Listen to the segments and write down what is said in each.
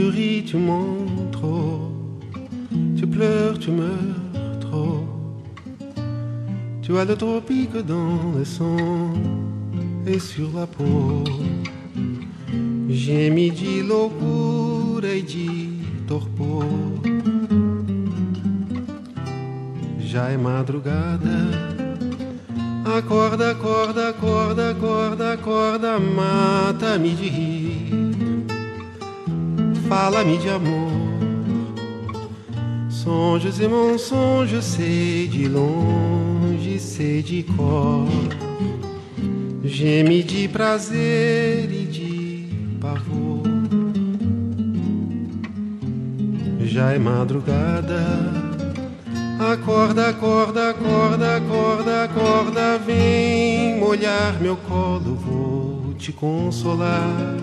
Tu ris, tu mens trop. Tu pleures, tu meurs trop. Tu as le tropique dans le sang et sur la peau. Geme de loucura e de torpor. Já é madrugada. Acorda, acorda, acorda, acorda, acorda. Mata-me de rir. Fala-me de amor. Sonhos e mensonges, sei de longe, sei de cor. Geme de prazer e de pavor. Já é madrugada. Acorda, acorda, acorda, acorda, acorda. Vem molhar meu colo, vou te consolar.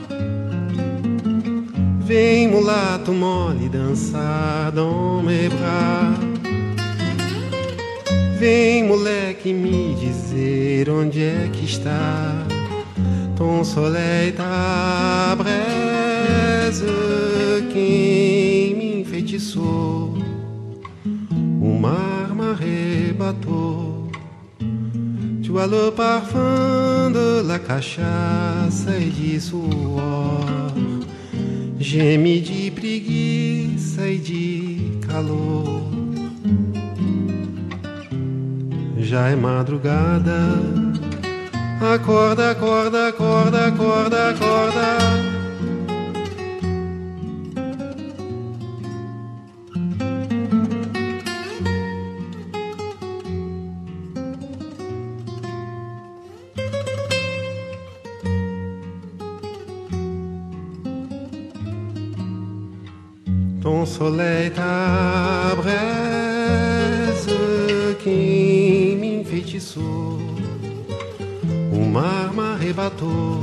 Vem mulato mole dançar dans mes bras. Vem moleque me dizer onde é que está ton soleil, ta braise. Quem me enfeitiçou? O mar m'arrebatou. Tu as le parfum de la cachaça e de suor. Geme de preguiça e de calor. Já é madrugada. Acorda, acorda, acorda, acorda, acorda. Ton soleil, ta braise, quem me enfeitiçou? O mar m'arrebatou.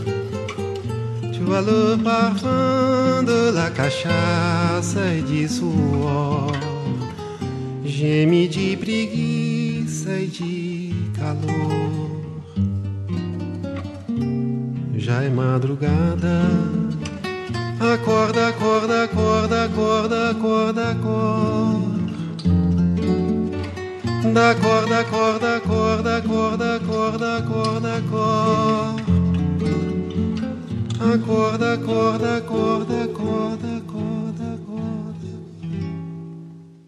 Tu as le parfum de la cachaça e de suor. Geme de preguiça e de calor. Já é madrugada. Acorda, acorda, acorda, acorda, acorda, acorda. Da corda, corda, corda, corda, corda, corda, corda. Acorda, acorda, acorda, acorda,